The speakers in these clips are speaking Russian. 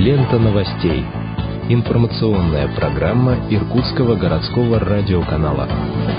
Лента новостей. Информационная программа Иркутского городского радиоканала.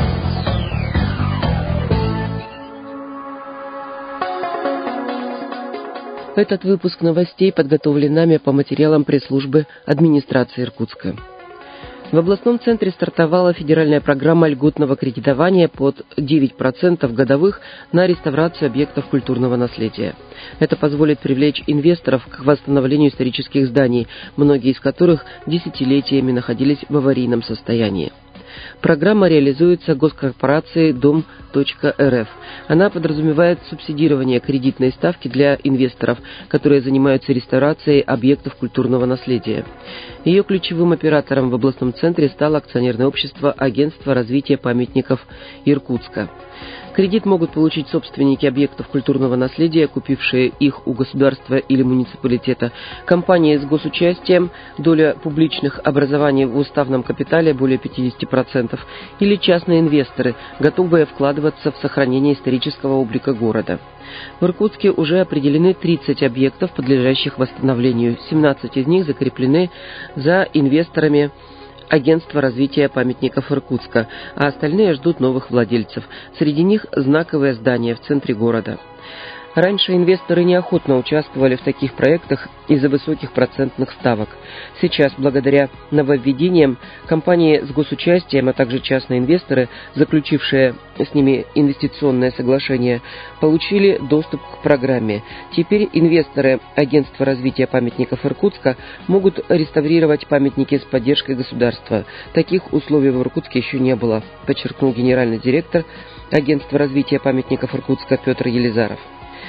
Этот выпуск новостей подготовлен нами по материалам пресс-службы администрации Иркутска. В областном центре стартовала федеральная программа льготного кредитования под 9% годовых на реставрацию объектов культурного наследия. Это позволит привлечь инвесторов к восстановлению исторических зданий, многие из которых десятилетиями находились в аварийном состоянии. Программа реализуется госкорпорацией Дом.РФ. Она подразумевает субсидирование кредитной ставки для инвесторов, которые занимаются реставрацией объектов культурного наследия. Ее ключевым оператором в областном центре стало акционерное общество Агентство развития памятников Иркутска. Кредит могут получить собственники объектов культурного наследия, купившие их у государства или муниципалитета, компании с госучастием, доля публичных образований в уставном капитале более 50%, или частные инвесторы, готовые вкладываться в сохранение исторического облика города. В Иркутске уже определены 30 объектов, подлежащих восстановлению. 17 из них закреплены за инвесторами Агентство развития памятников Иркутска, а остальные ждут новых владельцев. Среди них знаковые здания в центре города. Раньше инвесторы неохотно участвовали в таких проектах из-за высоких процентных ставок. Сейчас, благодаря нововведениям, компании с госучастием, а также частные инвесторы, заключившие с ними инвестиционное соглашение, получили доступ к программе. Теперь инвесторы Агентства развития памятников Иркутска могут реставрировать памятники с поддержкой государства. Таких условий в Иркутске еще не было, подчеркнул генеральный директор Агентства развития памятников Иркутска Петр Елизаров.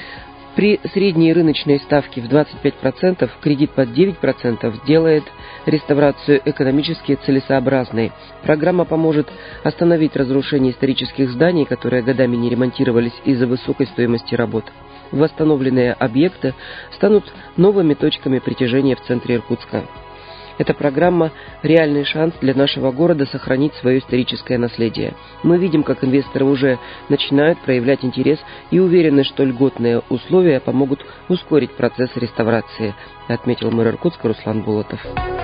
При средней рыночной ставке в 25% кредит под 9% делает реставрацию экономически целесообразной. Программа поможет остановить разрушение исторических зданий, которые годами не ремонтировались из-за высокой стоимости работ. Восстановленные объекты станут новыми точками притяжения в центре Иркутска. Эта программа – реальный шанс для нашего города сохранить свое историческое наследие. Мы видим, как инвесторы уже начинают проявлять интерес и уверены, что льготные условия помогут ускорить процесс реставрации, отметил мэр Иркутска Руслан Болотов.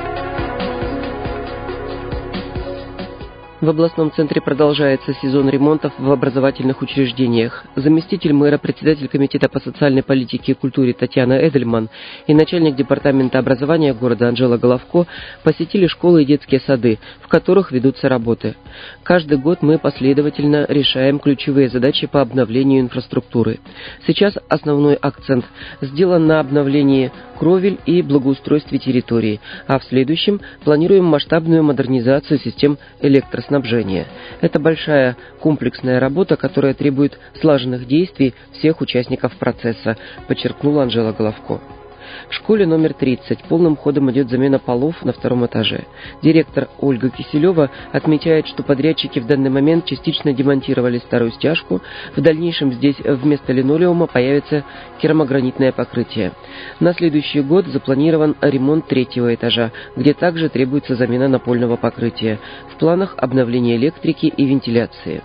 В областном центре продолжается сезон ремонтов в образовательных учреждениях. Заместитель мэра, председатель комитета по социальной политике и культуре Татьяна Эдельман и начальник департамента образования города Анжела Головко посетили школы и детские сады, в которых ведутся работы. Каждый год мы последовательно решаем ключевые задачи по обновлению инфраструктуры. Сейчас основной акцент сделан на обновлении кровель и благоустройстве территории, а в следующем планируем масштабную модернизацию систем электроснабжения. Это большая комплексная работа, которая требует слаженных действий всех участников процесса, подчеркнула Анжела Головко. В школе номер 30 полным ходом идет замена полов на втором этаже. Директор Ольга Киселева отмечает, что подрядчики в данный момент частично демонтировали старую стяжку. В дальнейшем здесь вместо линолеума появится керамогранитное покрытие. На следующий год запланирован ремонт третьего этажа, где также требуется замена напольного покрытия. В планах обновление электрики и вентиляции.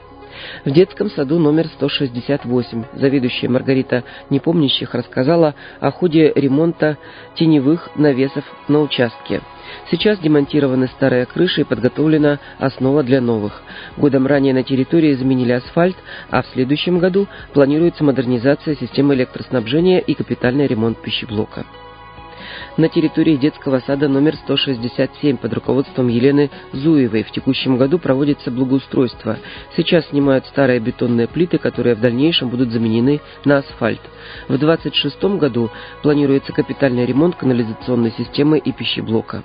В детском саду номер 168 заведующая Маргарита Непомнящих рассказала о ходе ремонта теневых навесов на участке. Сейчас демонтированы старые крыши и подготовлена основа для новых. Годом ранее на территории заменили асфальт, а в следующем году планируется модернизация системы электроснабжения и капитальный ремонт пищеблока. На территории детского сада номер 167 под руководством Елены Зуевой в текущем году проводится благоустройство. Сейчас снимают старые бетонные плиты, которые в дальнейшем будут заменены на асфальт. В 2026 году планируется капитальный ремонт канализационной системы и пищеблока.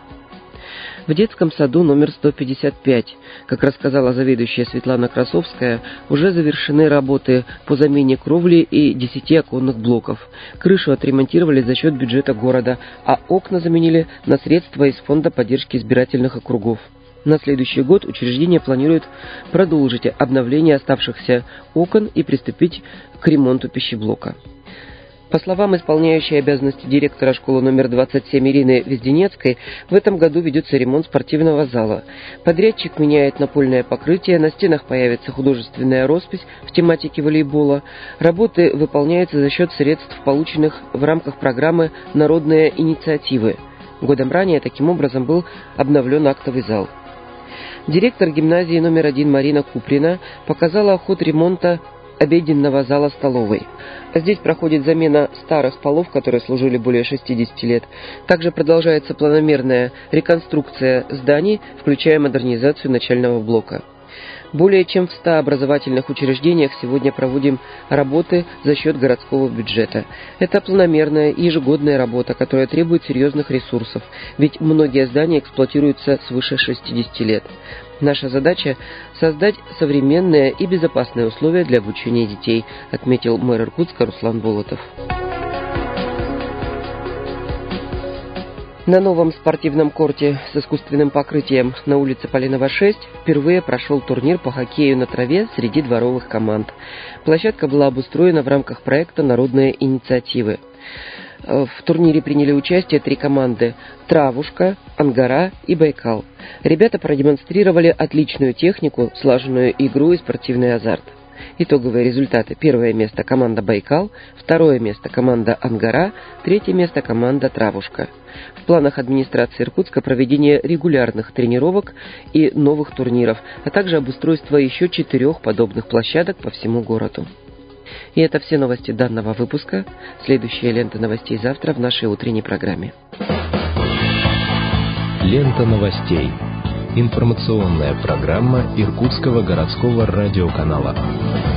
В детском саду номер 155, как рассказала заведующая Светлана Красовская, уже завершены работы по замене кровли и 10 оконных блоков. Крышу отремонтировали за счет бюджета города, а окна заменили на средства из Фонда поддержки избирательных округов. На следующий год учреждение планирует продолжить обновление оставшихся окон и приступить к ремонту пищеблока. По словам исполняющей обязанности директора школы номер 27 Ирины Везденецкой, в этом году ведется ремонт спортивного зала. Подрядчик меняет напольное покрытие, на стенах появится художественная роспись в тематике волейбола. Работы выполняются за счет средств, полученных в рамках программы «Народные инициативы». Годом ранее таким образом был обновлен актовый зал. Директор гимназии номер 1 Марина Куприна показала ход ремонта обеденного зала столовой. Здесь проходит замена старых полов, которые служили более 60 лет. Также продолжается планомерная реконструкция зданий, включая модернизацию начального блока. Более чем в 100 образовательных учреждениях сегодня проводим работы за счет городского бюджета. Это планомерная и ежегодная работа, которая требует серьезных ресурсов, ведь многие здания эксплуатируются свыше 60 лет. Наша задача – создать современные и безопасные условия для обучения детей, отметил мэр Иркутска Руслан Болотов. На новом спортивном корте с искусственным покрытием на улице Полинова, 6 впервые прошел турнир по хоккею на траве среди дворовых команд. Площадка была обустроена в рамках проекта «Народные инициативы». В турнире приняли участие 3 команды – «Травушка», «Ангара» и «Байкал». Ребята продемонстрировали отличную технику, слаженную игру и спортивный азарт. Итоговые результаты. 1 место команда «Байкал», 2 место команда «Ангара», 3 место команда «Травушка». В планах администрации Иркутска проведение регулярных тренировок и новых турниров, а также обустройство еще 4 подобных площадок по всему городу. И это все новости данного выпуска. Следующая лента новостей завтра в нашей утренней программе. Лента новостей. Информационная программа Иркутского городского радиоканала.